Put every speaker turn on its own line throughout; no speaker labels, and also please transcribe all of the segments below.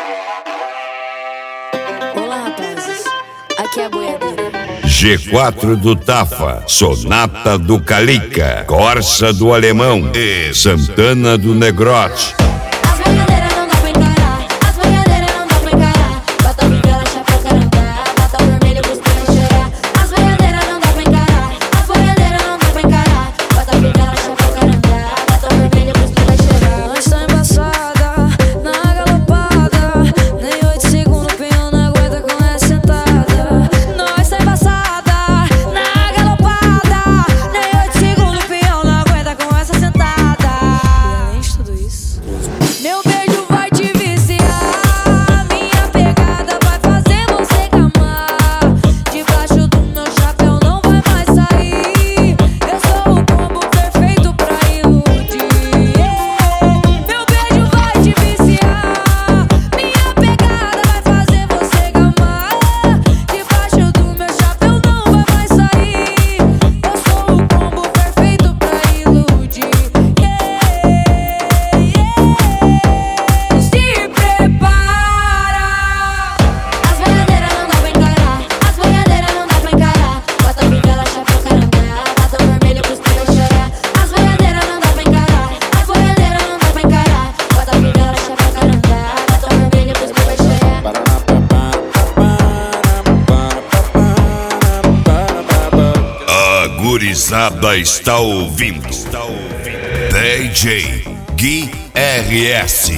Olá, rapazes. Aqui é a boiadeira.
G4 do Tafa, Sonata do Calica, Corsa do Alemão e Santana do Negrote.
As boiadeiras não dá pra encarar, as boiadeiras não dá pra encarar. Bota vivela, chapéu, carandá, bota vermelho pros caras chorar. As boiadeiras não dá pra encarar, as boiadeiras não dá pra encarar. Bota vivela, chapéu, carandá, bota vermelho pros caras chorar.
Nós tá embaçada, na galopada, nem 8 segundos o peão não aguenta com essa sentada. Nós tá embaçada, na galopada, nem 8 segundos o peão não aguenta com essa sentada. E além de tudo isso, meu beijo vai te viciar, minha pegada vai fazer você gamar. Debaixo do meu chapéu não vai mais sair, eu sou o combo perfeito pra iludir. Meu beijo vai te viciar, minha pegada vai fazer você gamar. Debaixo do meu chapéu não vai mais sair, eu sou o combo perfeito pra iludir. Se prepara.
As boiadeiras não dá pra encarar, as boiadeiras não dá pra encarar. Bota vivela, chapéu, carandá, bota vermelho pros caras chorar. As boiadeiras não dá pra encarar, as boiadeiras não dá pra encarar. Bota vivela, chapéu, carandá, bota vermelho pros caras chorar.
A gurizada está ouvindo. DJ Gui RS.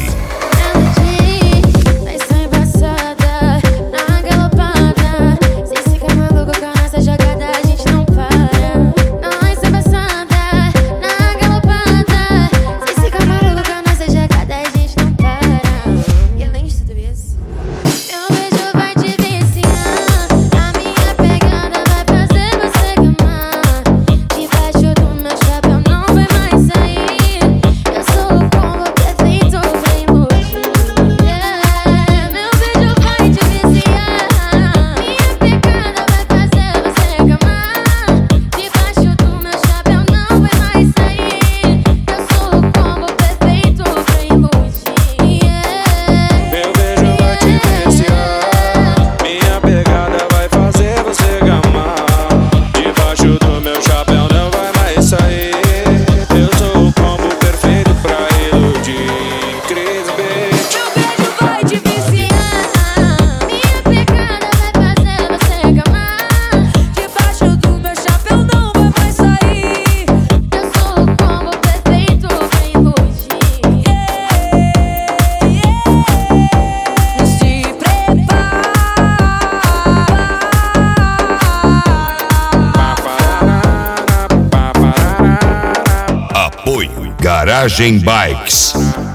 Nós tá embaçada, na galopada. Se fica maluco com essa jogada, a gente não para. Nós tá embaçada, na galopada. Se fica maluco com essa jogada, a gente não para. E além de tudo isso, meu beijo vai te viciar, a minha pegada vai fazer você gamar. Debaixo do meu chapéu não vai mais sair, eu sou o combo perfeito pra iludir. Meu beijo vai te viciar, minha pegada vai fazer você gamar. Debaixo do meu chapéu não vai mais sair, eu sou o combo perfeito pra iludir.
Meu beijo vai te viciar, minha pegada vai fazer você gamar. Debaixo do meu chapéu não vai mais sair, eu sou o combo perfeito pra iludir. Cris Beat.
Meu beijo vai te viciar, minha pegada vai fazer você gamar. Debaixo do meu chapéu não vai mais sair, eu sou o combo perfeito pra iludir.
Se prepara.
Apoio Garagem Bikes.